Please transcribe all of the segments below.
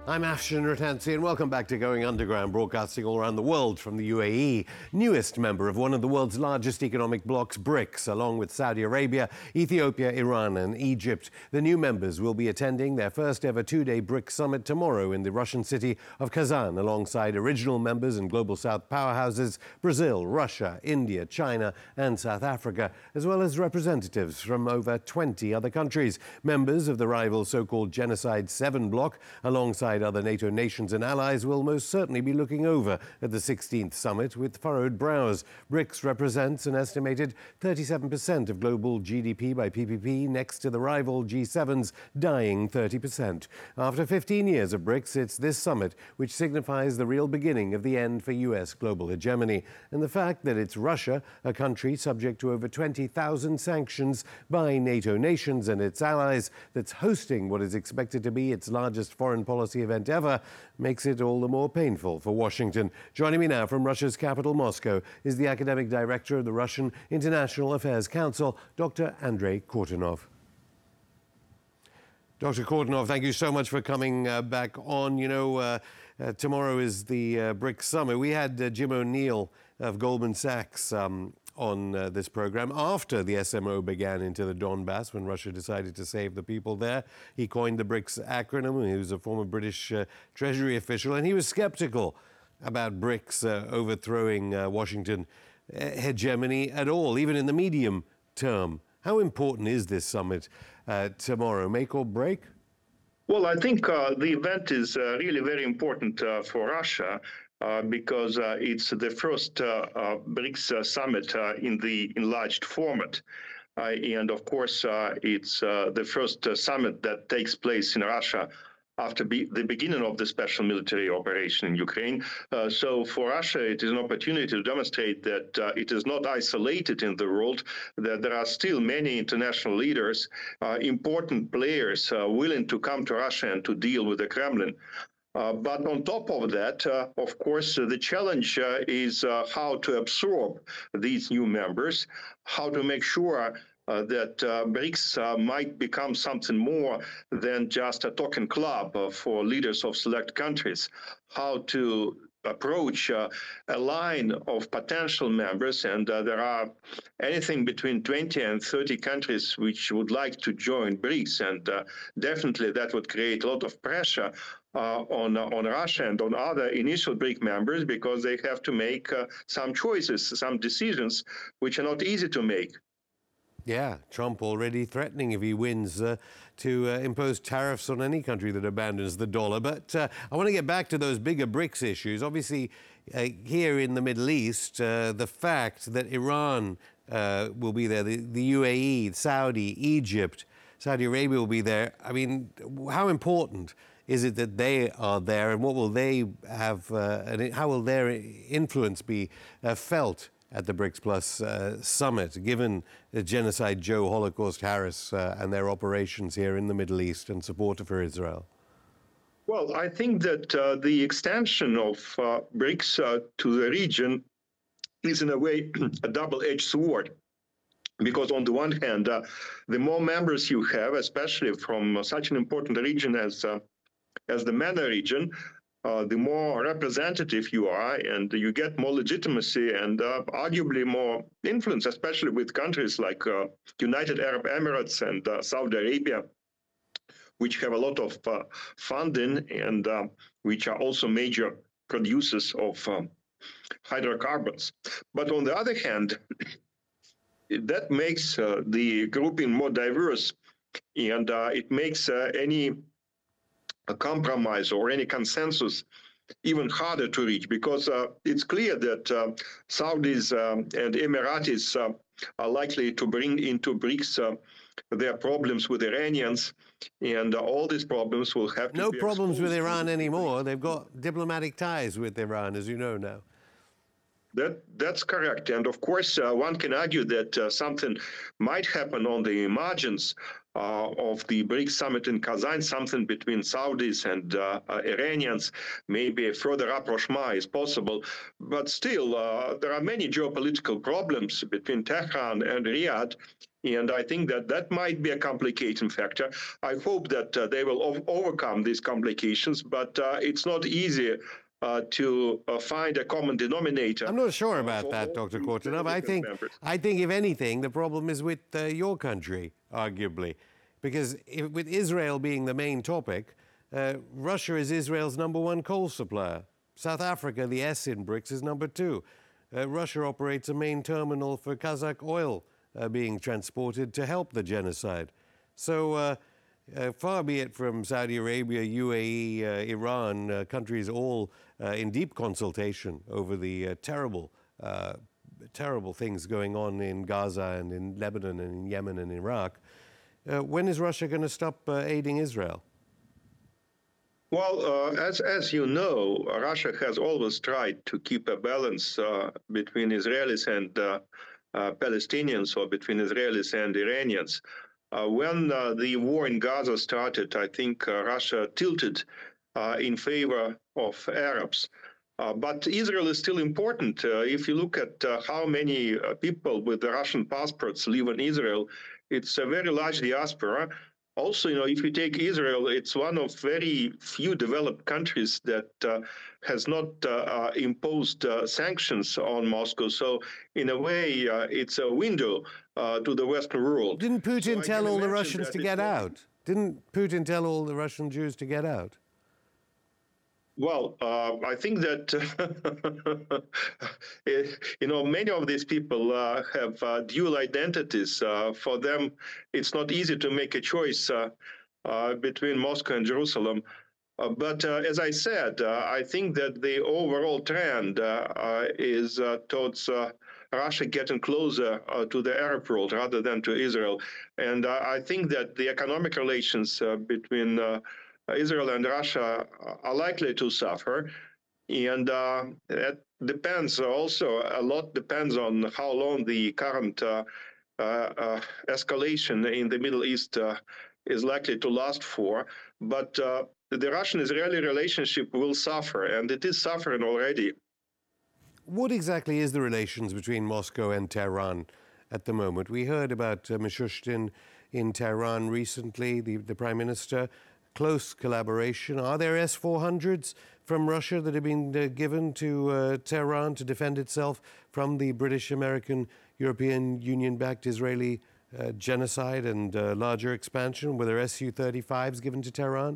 I'm Afshin Rattansi and welcome back to Going Underground, broadcasting all around the world from the UAE, newest member of one of the world's largest economic blocs, BRICS, along with Saudi Arabia, Ethiopia, Iran and Egypt. The new members will be attending their first ever two-day BRICS summit tomorrow in the Russian city of Kazan, alongside original members and Global South powerhouses Brazil, Russia, India, China and South Africa, as well as representatives from over 20 other countries. Members of the rival so-called Genocide 7 bloc, alongside other NATO nations and allies, will most certainly be looking over at the 16th summit with furrowed brows. BRICS represents an estimated 37% of global GDP by PPP, next to the rival G7's dying 30%. After 15 years of BRICS, it's this summit which signifies the real beginning of the end for US global hegemony. And the fact that it's Russia, a country subject to over 20,000 sanctions by NATO nations and its allies, that's hosting what is expected to be its largest foreign policy event ever, makes it all the more painful for Washington. Joining me now from Russia's capital, Moscow, is the academic director of the Russian International Affairs Council, Dr. Andrei Kortunov. Dr. Kortunov, thank you so much for coming back on. Tomorrow is the BRICS Summit. We had Jim O'Neill of Goldman Sachs on this program after the SMO began into the Donbass, when Russia decided to save the people there. He coined the BRICS acronym. He was a former British Treasury official, and he was skeptical about BRICS overthrowing Washington hegemony at all, even in the medium term. How important is this summit tomorrow? Make or break? Well, I think the event is really very important for Russia. Because it's the first BRICS summit in the enlarged format. And of course, it's the first summit that takes place in Russia after the beginning of the special military operation in Ukraine. So for Russia, it is an opportunity to demonstrate that it is not isolated in the world, that there are still many international leaders, important players willing to come to Russia and to deal with the Kremlin. But on top of that, of course, the challenge is how to absorb these new members, how to make sure that BRICS might become something more than just a token club for leaders of select countries, how to approach a line of potential members, and there are anything between 20 and 30 countries which would like to join BRICS, and definitely that would create a lot of pressure on Russia and on other initial BRIC members, because they have to make some choices, some decisions, which are not easy to make. Yeah, Trump already threatening, if he wins, to impose tariffs on any country that abandons the dollar. But I want to get back to those bigger BRICS issues. Obviously, here in the Middle East, the fact that Iran will be there, the UAE, Saudi, Egypt, Saudi Arabia will be there. I mean, how important is it that they are there, and what will they have, and how will their influence be felt at the BRICS Plus summit, given the Genocide Joe, Holocaust Harris, and their operations here in the Middle East and support for Israel? Well, I think that the extension of BRICS to the region is, in a way, a double-edged sword. Because on the one hand, the more members you have, especially from such an important region as the MENA region, the more representative you are, and you get more legitimacy and arguably more influence, especially with countries like United Arab Emirates and Saudi Arabia, which have a lot of funding and which are also major producers of hydrocarbons. But on the other hand, that makes the grouping more diverse, and it makes any a compromise or any consensus even harder to reach, because it's clear that Saudis and Emiratis are likely to bring into BRICS their problems with Iranians, and all these problems will have to no be problems with exposed Iran anymore. They've got diplomatic ties with Iran, as you know now. That's correct. And of course, one can argue that something might happen on the margins of the BRICS summit in Kazan, something between Saudis and Iranians, maybe a further rapprochement is possible. But still, there are many geopolitical problems between Tehran and Riyadh. And I think that that might be a complicating factor. I hope that they will overcome these complications, but it's not easy to find a common denominator. I'm not sure about that, Dr. Kortunov. I think, if anything, the problem is with your country, arguably, because with Israel being the main topic, Russia is Israel's #1 coal supplier. South Africa, the S in BRICS, is #2. Russia operates a main terminal for Kazakh oil being transported to help the genocide. So far be it from Saudi Arabia, UAE, Iran, countries all in deep consultation over the terrible things going on in Gaza and in Lebanon and in Yemen and Iraq. When is Russia going to stop aiding Israel? Well, as you know, Russia has always tried to keep a balance between Israelis and Palestinians, or between Israelis and Iranians. When the war in Gaza started, I think Russia tilted in favor of Arabs. But Israel is still important. If you look at how many people with the Russian passports live in Israel, it's a very large diaspora. Also, if you take Israel, it's one of very few developed countries that has not imposed sanctions on Moscow. So, in a way, it's a window to the Western world. Didn't Putin tell all the Russians to get out? Didn't Putin tell all the Russian Jews to get out? Well, I think that many of these people have dual identities. For them, it's not easy to make a choice between Moscow and Jerusalem. But as I said, I think that the overall trend is towards Russia getting closer to the Arab world rather than to Israel. And I think that the economic relations between Israel and Russia are likely to suffer. And it depends also, a lot depends on how long the current escalation in the Middle East is likely to last for. But the Russian-Israeli relationship will suffer, and it is suffering already. What exactly is the relations between Moscow and Tehran at the moment? We heard about Mishustin in Tehran recently, the Prime Minister. Close collaboration. Are there S-400s from Russia that have been given to Tehran to defend itself from the British, American, European Union-backed Israeli genocide and larger expansion? Were there Su-35s given to Tehran?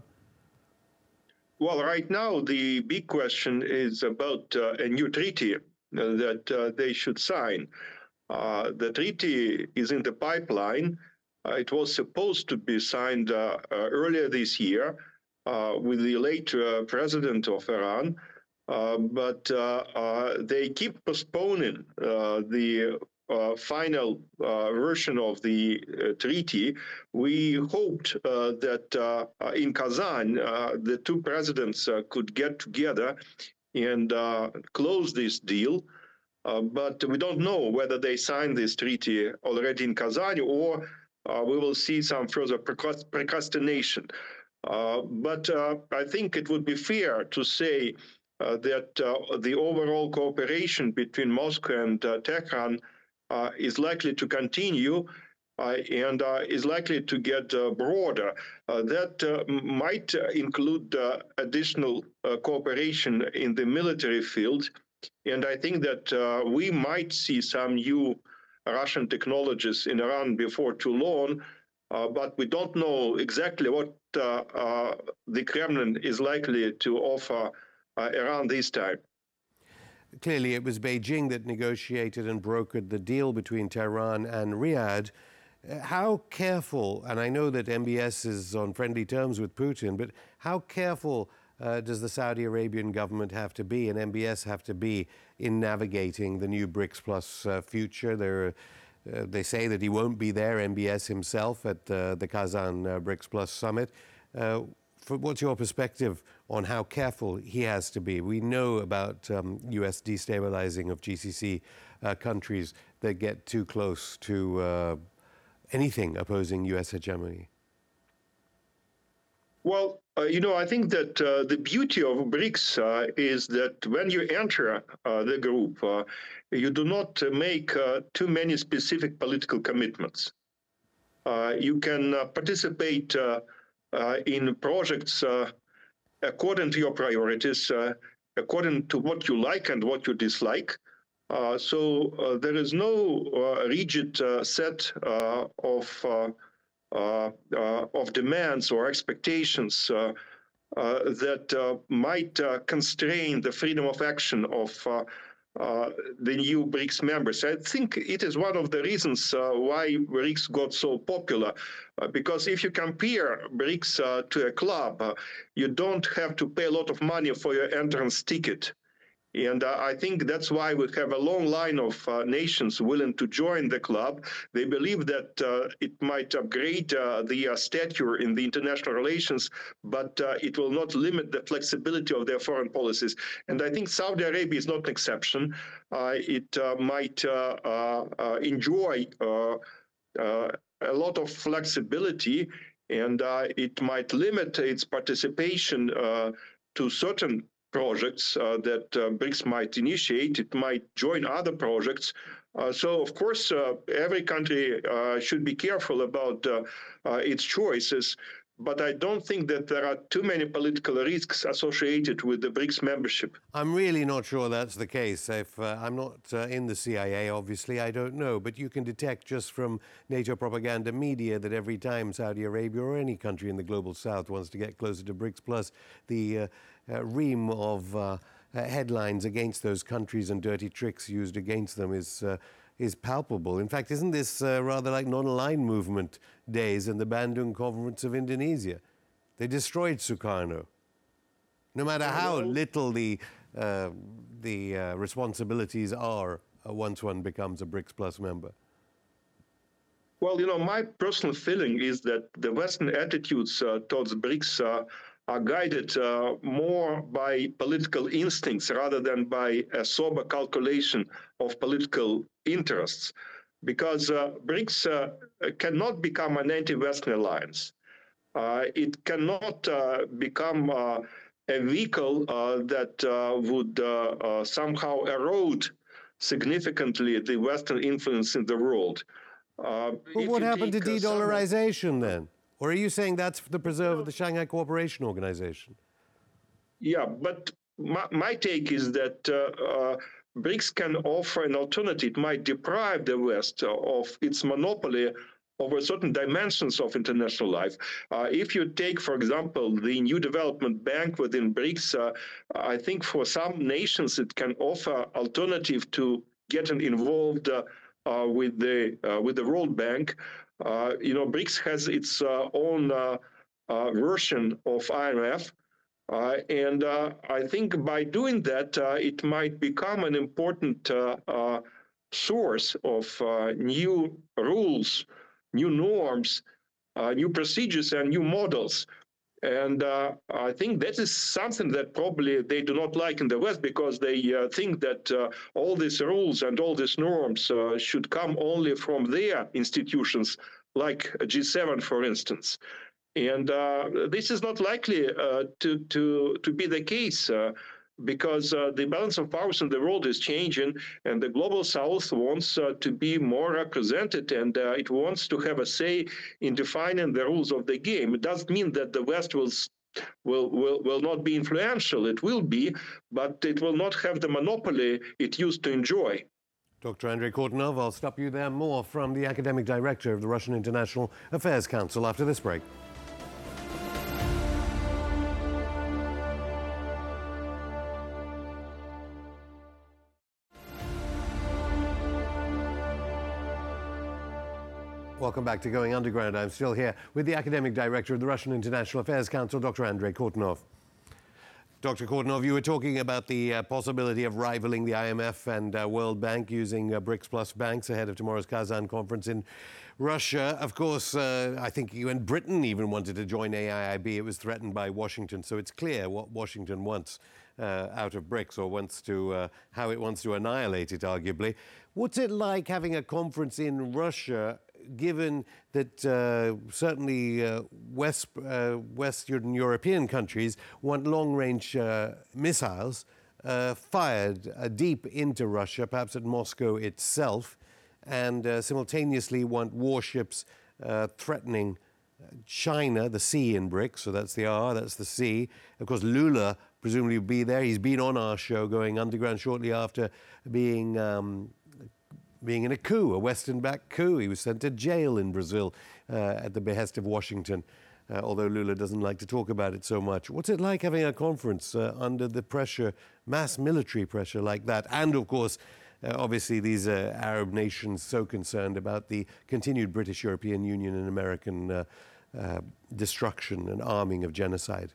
Well, right now, the big question is about a new treaty that they should sign. The treaty is in the pipeline. It was supposed to be signed earlier this year with the late president of Iran, but they keep postponing the final version of the treaty. We hoped that in Kazan, the two presidents could get together and close this deal. But we don't know whether they signed this treaty already in Kazan, or we will see some further procrastination. But I think it would be fair to say that the overall cooperation between Moscow and Tehran is likely to continue and is likely to get broader. That might include additional cooperation in the military field. And I think that we might see some new Russian technologies in Iran before too long, but we don't know exactly what the Kremlin is likely to offer Iran this time. Clearly, it was Beijing that negotiated and brokered the deal between Tehran and Riyadh. How careful, and I know that MBS is on friendly terms with Putin, but how careful does the Saudi Arabian government have to be and MBS have to be in navigating the new BRICS Plus future? They say that he won't be there, MBS himself, at the Kazan BRICS Plus summit. what's your perspective on how careful he has to be? We know about U.S. destabilizing of GCC countries that get too close to anything opposing U.S. hegemony. Well, I think that the beauty of BRICS is that when you enter the group, you do not make too many specific political commitments. You can participate in projects according to your priorities, according to what you like and what you dislike. So there is no rigid set of demands or expectations that might constrain the freedom of action of the new BRICS members. I think it is one of the reasons why BRICS got so popular, because if you compare BRICS to a club, you don't have to pay a lot of money for your entrance ticket. And I think that's why we have a long line of nations willing to join the club. They believe that it might upgrade the stature in the international relations, but it will not limit the flexibility of their foreign policies. And I think Saudi Arabia is not an exception. It might enjoy a lot of flexibility, and it might limit its participation to certain projects that BRICS might initiate. It might join other projects. So, of course, every country should be careful about its choices. But I don't think that there are too many political risks associated with the BRICS membership. I'm really not sure that's the case. If I'm not in the CIA, obviously, I don't know. But you can detect just from NATO propaganda media that every time Saudi Arabia or any country in the global south wants to get closer to BRICS Plus, the ream of headlines against those countries and dirty tricks used against them is palpable. In fact, isn't this rather like non-aligned movement days in the Bandung Conference of Indonesia? They destroyed Sukarno. No matter how little the responsibilities are once one becomes a BRICS Plus member. Well, my personal feeling is that the Western attitudes towards BRICS are guided more by political instincts rather than by a sober calculation of political interests, because BRICS cannot become an anti-Western alliance. It cannot become a vehicle that would somehow erode significantly the Western influence in the world. But what happened to de-dollarization then? Or are you saying that's the preserve of the Shanghai Cooperation Organization? Yeah, but my take is that BRICS can offer an alternative. It might deprive the West of its monopoly over certain dimensions of international life. If you take, for example, the New Development Bank within BRICS, I think for some nations it can offer alternative to getting involved with the World Bank. BRICS has its own version of IMF. And I think by doing that, it might become an important source of new rules, new norms, new procedures, and new models. And I think that is something that probably they do not like in the West, because they think that all these rules and all these norms should come only from their institutions, like G7, for instance. And this is not likely to be the case, because the balance of powers in the world is changing, and the global South wants to be more represented, and it wants to have a say in defining the rules of the game. It doesn't mean that the West will not be influential. It will be, but it will not have the monopoly it used to enjoy. Dr. Andrei Kortunov, I'll stop you there. More from the academic director of the Russian International Affairs Council after this break. Welcome back to Going Underground. I'm still here with the academic director of the Russian International Affairs Council, Dr. Andrei Kortunov. Dr. Kortunov, you were talking about the possibility of rivaling the IMF and World Bank using BRICS plus banks ahead of tomorrow's Kazan conference in Russia. Of course, I think you and Britain even wanted to join AIIB. It was threatened by Washington, so it's clear what Washington wants out of BRICS, or wants to how it wants to annihilate it, arguably. What's it like having a conference in Russia, given that certainly Western European countries want long-range missiles fired deep into Russia, perhaps at Moscow itself, and simultaneously want warships threatening China, the C in BRICS, so that's the R, that's the C. Of course, Lula presumably will be there. He's been on our show Going Underground shortly after being in a coup, a Western-backed coup. He was sent to jail in Brazil at the behest of Washington, although Lula doesn't like to talk about it so much. What's it like having a conference under the pressure, mass military pressure like that? And, of course, obviously these Arab nations so concerned about the continued British-European Union and American destruction and arming of genocide.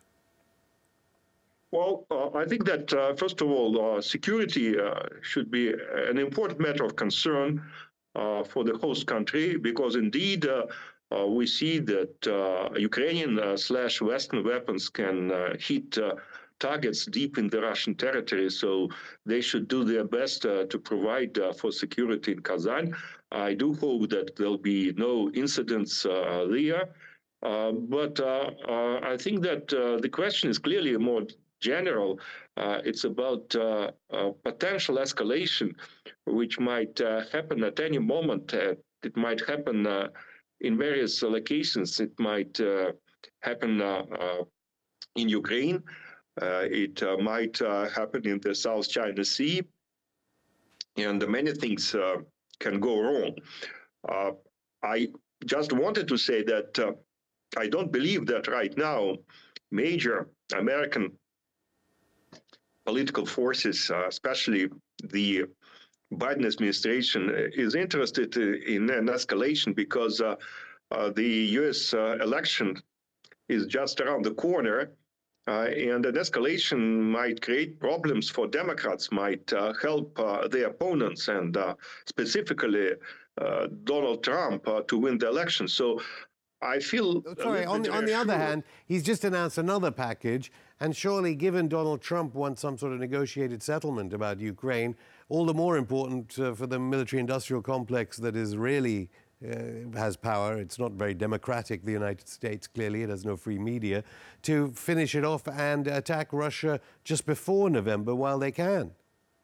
Well, I think that, first of all, security should be an important matter of concern for the host country, because indeed we see that Ukrainian/Western weapons can hit targets deep in the Russian territory, so they should do their best to provide for security in Kazan. I do hope that there'll be no incidents there, but I think that the question is clearly more general. It's about potential escalation, which might happen at any moment. It might happen in various locations. It might happen in Ukraine. It might happen in the South China Sea, and many things can go wrong. I just wanted to say that I don't believe that right now major American political forces, especially the Biden administration, is interested in an escalation, because the U.S. election is just around the corner, and an escalation might create problems for Democrats, might help their opponents, and specifically Donald Trump to win the election. So I feel... Sorry, on the other hand, he's just announced another package, and surely, given Donald Trump wants some sort of negotiated settlement about Ukraine, all the more important for the military-industrial complex that is really has power. It's not very democratic, the United States, clearly. It has no free media, to finish it off and attack Russia just before November while they can.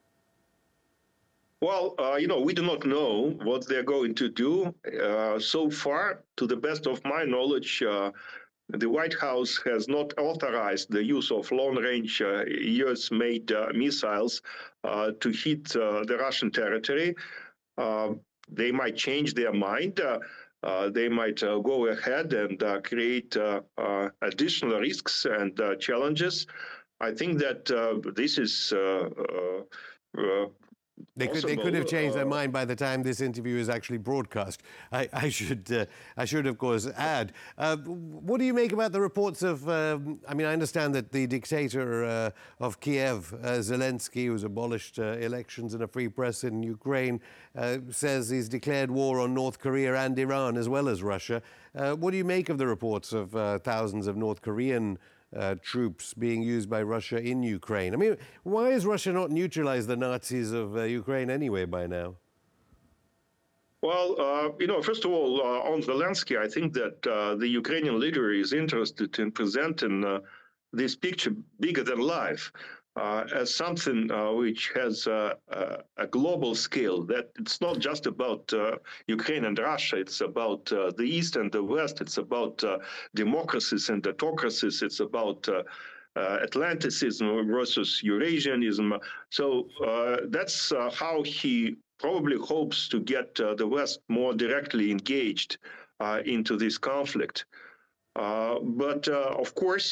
Well, we do not know what they're going to do. So far, to the best of my knowledge, the White House has not authorized the use of long-range US-made missiles to hit the Russian territory. They might change their mind. They might go ahead and create additional risks and challenges. I think that this is They could have changed their mind by the time this interview is actually broadcast. I should of course add. What do you make about the reports of? I mean, I understand that the dictator of Kiev, Zelensky, who's abolished elections and a free press in Ukraine, says he's declared war on North Korea and Iran as well as Russia. What do you make of the reports of thousands of North Korean troops being used by Russia in Ukraine? I mean, why has Russia not neutralized the Nazis of Ukraine anyway by now? Well, first of all, on Zelensky, I think that the Ukrainian leader is interested in presenting this picture bigger than life, as something which has a global scale, that it's not just about Ukraine and Russia, it's about the East and the West, it's about democracies and autocracies, it's about Atlanticism versus Eurasianism. So that's how he probably hopes to get the West more directly engaged into this conflict. But of course,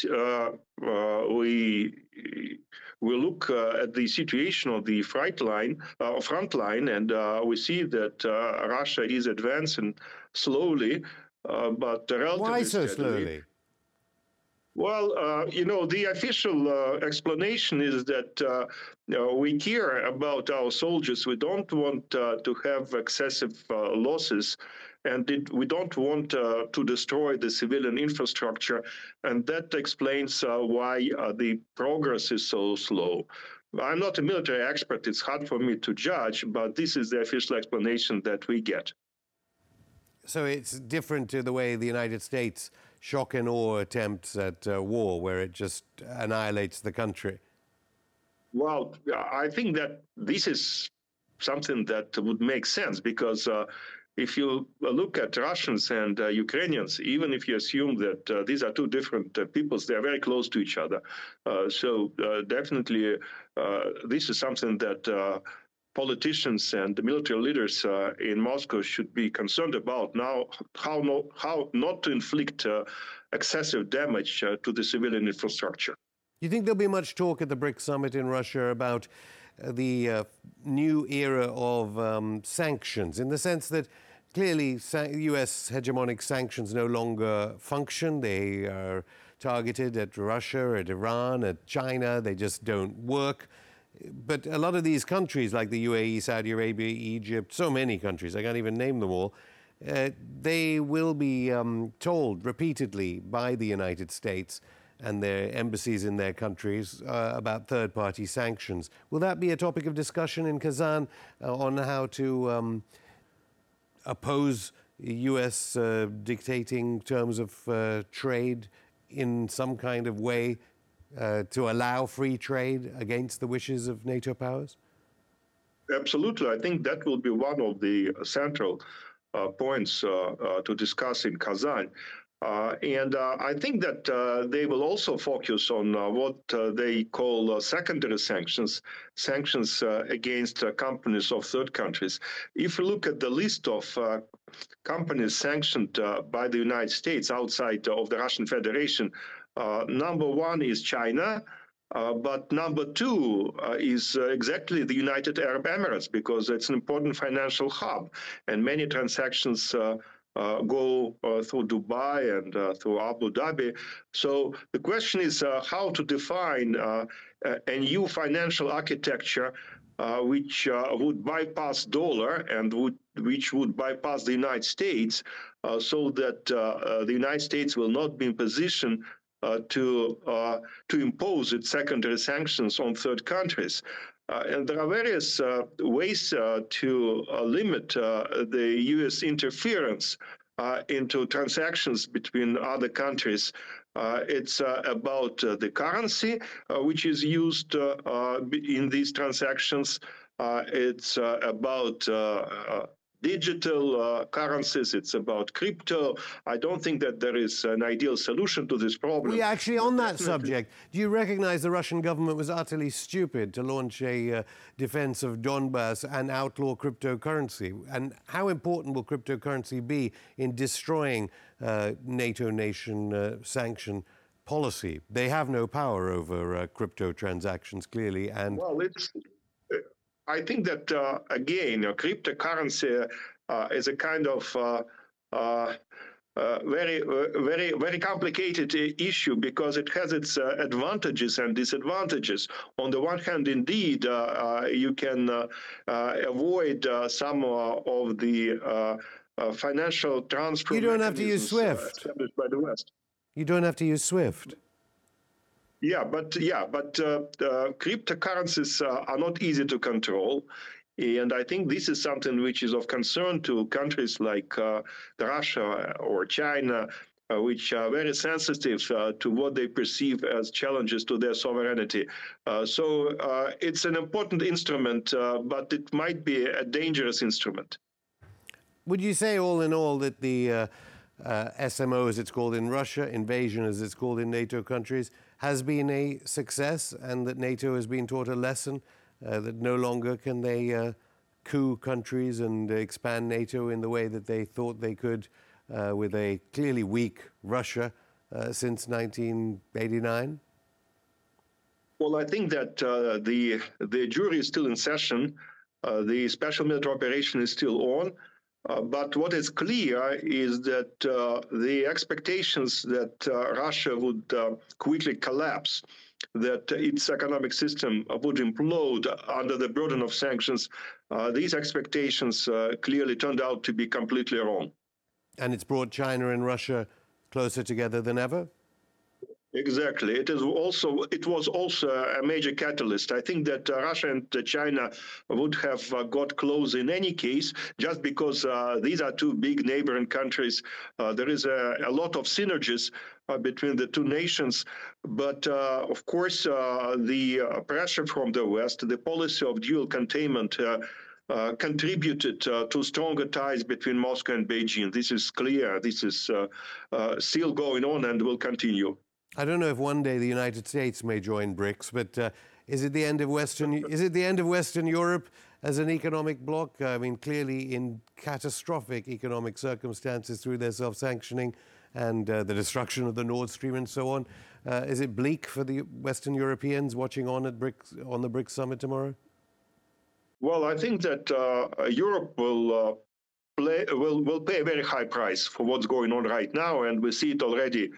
we look at the situation of the front line, and we see that Russia is advancing slowly, but relatively Why so steadily. slowly? Well, the official explanation is that we care about our soldiers. We don't want to have excessive losses, and we don't want to destroy the civilian infrastructure. And that explains why the progress is so slow. I'm not a military expert. It's hard for me to judge, but this is the official explanation that we get. So it's different to the way the United States shock and awe attempts at war, where it just annihilates the country. Well, I think that this is something that would make sense because if you look at Russians and Ukrainians, even if you assume that these are two different peoples, they are very close to each other. So definitely, this is something that politicians and the military leaders in Moscow should be concerned about now, how not to inflict excessive damage to the civilian infrastructure. Do you think there'll be much talk at the BRICS summit in Russia about the new era of sanctions, in the sense that clearly US hegemonic sanctions no longer function? They are targeted at Russia, at Iran, at China. They just don't work. But a lot of these countries like the UAE, Saudi Arabia, Egypt, so many countries, I can't even name them all, they will be told repeatedly by the United States and their embassies in their countries about third-party sanctions. Will that be a topic of discussion in Kazan on how to oppose U.S. dictating terms of trade in some kind of way to allow free trade against the wishes of NATO powers? Absolutely. I think that will be one of the central points to discuss in Kazan. And I think that they will also focus on what they call secondary sanctions, sanctions against companies of third countries. If you look at the list of companies sanctioned by the United States outside of the Russian Federation, number one is China. But number two is exactly the United Arab Emirates, because it's an important financial hub, and many transactions go through Dubai and through Abu Dhabi. So the question is how to define a new financial architecture which would bypass dollar and which would bypass the United States, so that the United States will not be in position to impose its secondary sanctions on third countries. And there are various ways to limit the U.S. interference into transactions between other countries. It's about the currency which is used in these transactions. It's about digital currencies. It's about crypto. I don't think that there is an ideal solution to this problem. Well, actually, on that subject, do you recognize the Russian government was utterly stupid to launch a defense of Donbass and outlaw cryptocurrency? And how important will cryptocurrency be in destroying NATO nation sanction policy? They have no power over crypto transactions, clearly. And well, I think that, again, cryptocurrency is a kind of very complicated issue, because it has its advantages and disadvantages. On the one hand, indeed, you can avoid some of the financial transfer. You don't have to use SWIFT. Established by the West. You don't have to use SWIFT. But cryptocurrencies are not easy to control. And I think this is something which is of concern to countries like Russia or China, which are very sensitive to what they perceive as challenges to their sovereignty. So it's an important instrument, but it might be a dangerous instrument. Would you say, all in all, that the SMO, as it's called in Russia, invasion, as it's called in NATO countries, has been a success, and that NATO has been taught a lesson that no longer can they coup countries and expand NATO in the way that they thought they could with a clearly weak Russia since 1989? Well, I think that the jury is still in session. The special military operation is still on. But what is clear is that the expectations that Russia would quickly collapse, that its economic system would implode under the burden of sanctions, these expectations clearly turned out to be completely wrong. And it's brought China and Russia closer together than ever? Exactly. It was also a major catalyst. I think that Russia and China would have got close in any case, just because these are two big neighboring countries. There is a lot of synergies between the two nations. But of course, the pressure from the West, the policy of dual containment, contributed to stronger ties between Moscow and Beijing. This is clear. This is still going on and will continue. I don't know if one day the United States may join BRICS, but is it the end of Western Europe as an economic bloc? I mean, clearly in catastrophic economic circumstances through their self-sanctioning and the destruction of the Nord Stream and so on. Is it bleak for the Western Europeans watching on at on the BRICS summit tomorrow? Well, I think that Europe will pay a very high price for what's going on right now, and we see it already.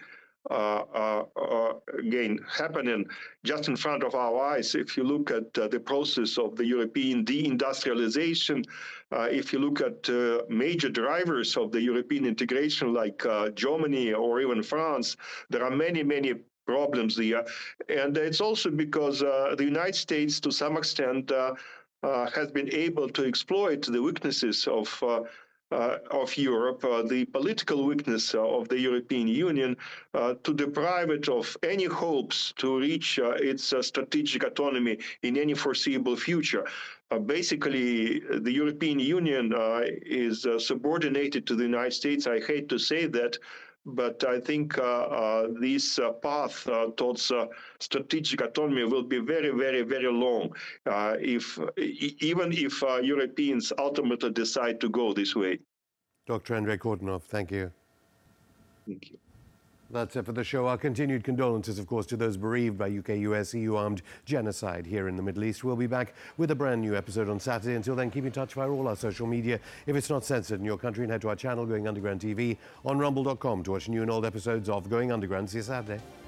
Again, happening just in front of our eyes. If you look at the process of the European deindustrialization, if you look at major drivers of the European integration like Germany or even France, there are many, many problems there. And it's also because the United States, to some extent, has been able to exploit the weaknesses of Europe, the political weakness of the European Union, to deprive it of any hopes to reach its strategic autonomy in any foreseeable future. Basically, the European Union is subordinated to the United States. I hate to say that, but I think this path towards strategic autonomy will be very, very, very long, even if Europeans ultimately decide to go this way. Dr. Andrei Kortunov, thank you. Thank you. That's it for the show. Our continued condolences, of course, to those bereaved by UK, US, EU armed genocide here in the Middle East. We'll be back with a brand new episode on Saturday. Until then, keep in touch via all our social media. If it's not censored in your country, and head to our channel, Going Underground TV, on rumble.com to watch new and old episodes of Going Underground. See you Saturday.